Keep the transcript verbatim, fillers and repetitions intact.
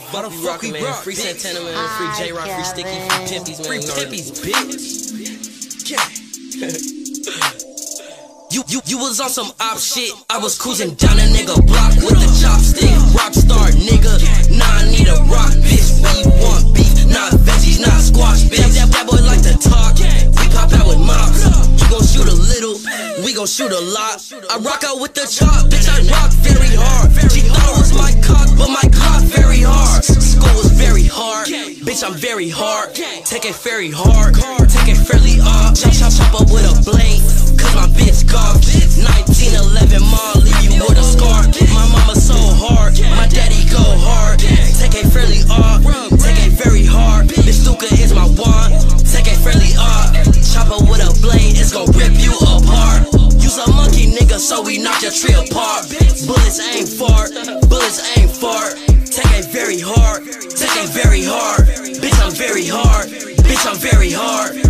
Why the fuck we rock, free Santana, man, free J-Rock, free Sticky, free Pimpies, man. Free Pimpies, bitch. Yeah. You, you, you was on some op shit. I was cruising down a nigga block with a chopstick. Rockstar nigga, nah, I need a rock, bitch. Where you want beef? Not veggies, not squash, bitch. That, that boy like to talk. We pop out with mops. You gon' shoot a little, we gon' shoot a lot. I rock out with the chop, bitch. I rock very hard. She thought it was my cock, but my cock very hard. School was very hard, bitch. I'm very hard. Take it very hard, take it fairly off. Chop, chop, chop up with a blade, cause my bitch cough. nineteen eleven mom, leave you with a scar. My mama so hard, my daddy go hard. Take it fairly off, take it very hard. Bitch Luka is my wand, take it fairly off. Chop up with a blade, it's gon' rip you apart. Use a monkey nigga, so we knock your tree apart. Bullets ain't fart, bullets ain't fart. Take it very hard, take it very hard. Bitch I'm very hard, bitch I'm very hard.